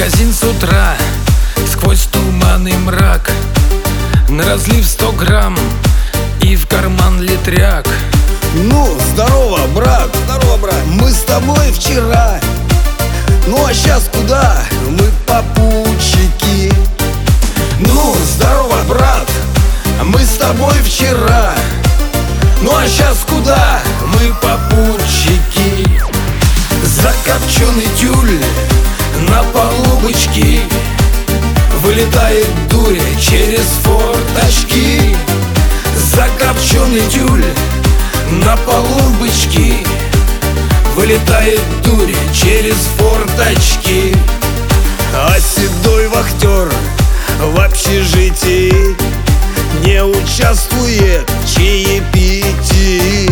магазин с утра, сквозь туман и мрак, на разлив 100 грамм и в карман литряк. Ну, здорово, брат, здорово, брат. Мы с тобой вчера, ну а сейчас куда? Мы попутчики. Ну, здорово, брат, мы с тобой вчера, ну а сейчас куда? Мы попутчики. Закопченный тюль на полубочки, вылетает дурь через форточки. Закопченный тюль на полубочки, вылетает дурь через форточки. А седой вахтер в общежитии не участвует в чаепитии.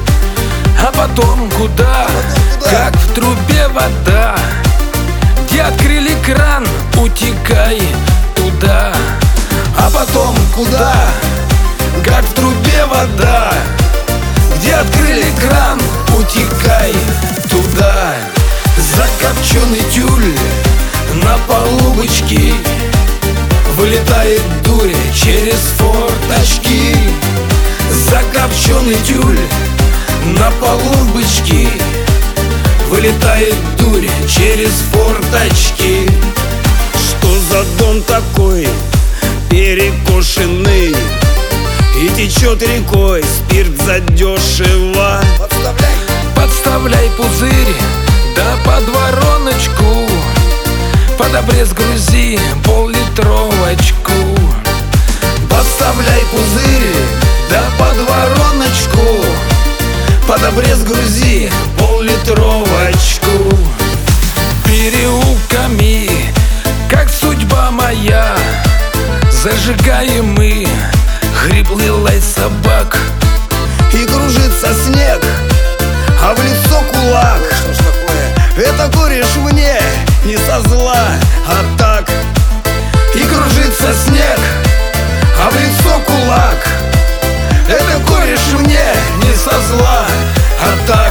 А потом куда? Как в трубе вода, где открыли кран, утекай туда. А потом куда? Как в трубе вода, где открыли кран, утекай туда. Закопченный тюль на полубочки, вылетает дурь через форточки. Закопченный тюль на полубочки, вылетает дурь через форточки. Что за дом такой перекошенный, и течет рекой спирт задешево? Подставляй пузырь, да под вороночку, под обрез грузи пол-литровочку. Подставляй пузырь, да под вороночку, под обрез грузи пол-литровочку. Переулками, как судьба моя, зажигаем мы хриплый лай собак. И кружится снег, а в лицо кулак. Что ж такое? Это кореш мне не со зла, а так. И кружится снег, а в лицо кулак. Это кореш мне не со зла, а так.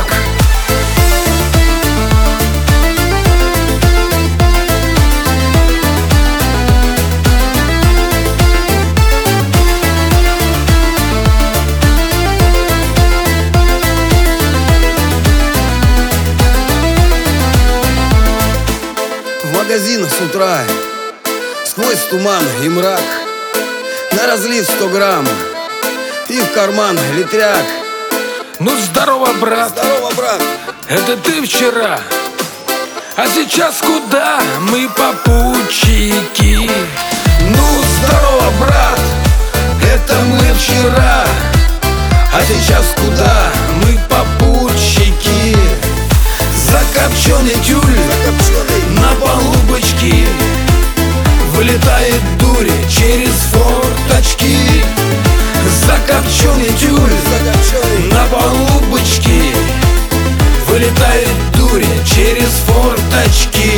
Магазин с утра, сквозь туман и мрак, на разлив 100 грамм и в карман литряк. Ну здорово, брат, здорово, брат. Это ты вчера, а сейчас куда? Мы попутчики. Ну здорово, брат, это мы вчера, а сейчас куда? Мы попутчики. Закопченный тюль на полубочки, вылетает дурь через форточки. Закопченный тюль на полубочки, вылетает дурь через форточки.